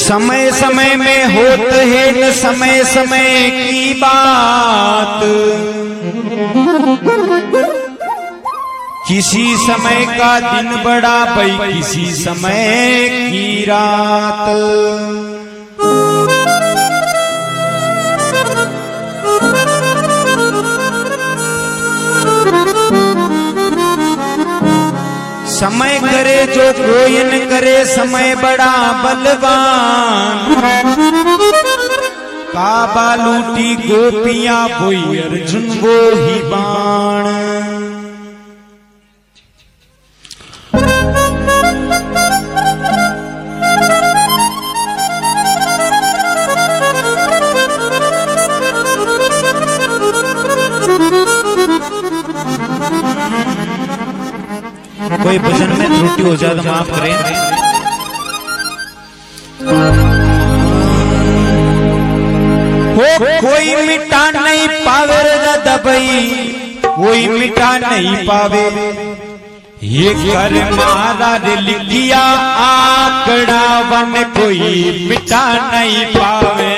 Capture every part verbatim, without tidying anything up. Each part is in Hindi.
समय समय में होत है न समय समय की बात, किसी समय का दिन बड़ा भाई किसी समय की रात। समय करे जो कोई न करे, समय बड़ा बलवान। काबा लूटी गोपियां बोई अर्जुन वो ही बाण। कोई भजन में त्रुटि हो जाए तो माफ करें। हो कोई मिटा नहीं पावे दादा भाई, कोई मिटा नहीं पावे। ये कर मारा लिखिया आंकड़ा वन कोई मिटा नहीं पावे।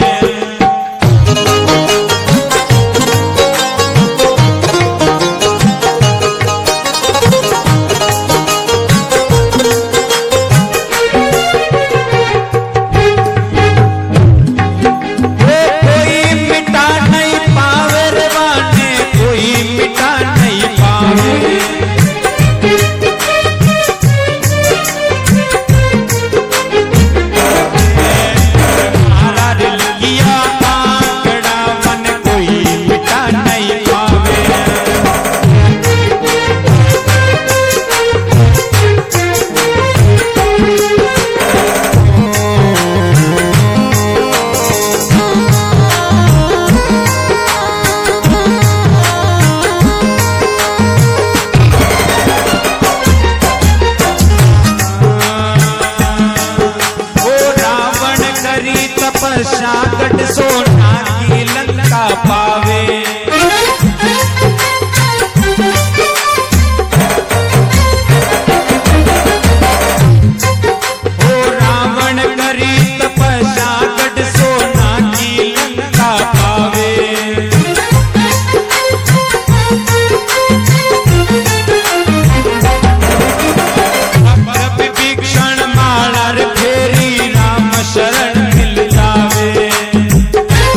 सागट सोना की लंका पावे। ओ रावण करी तपस्या गढ़ सोना की लंका पावे। अब विभीषण माला फेरी राम शरण मिल जावे।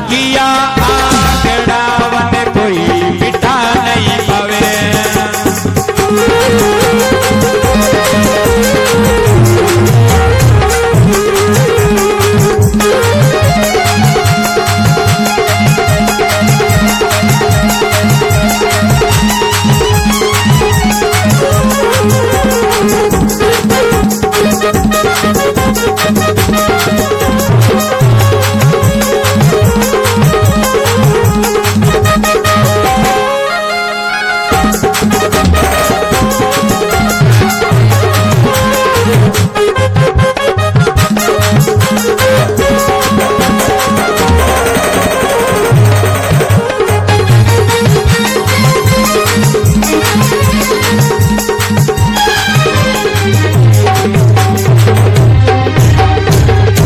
लिखिया आंकड़ा वन कोई मिटा नहीं पावे।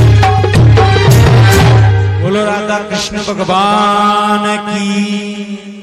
बोलो राधा कृष्ण भगवान की।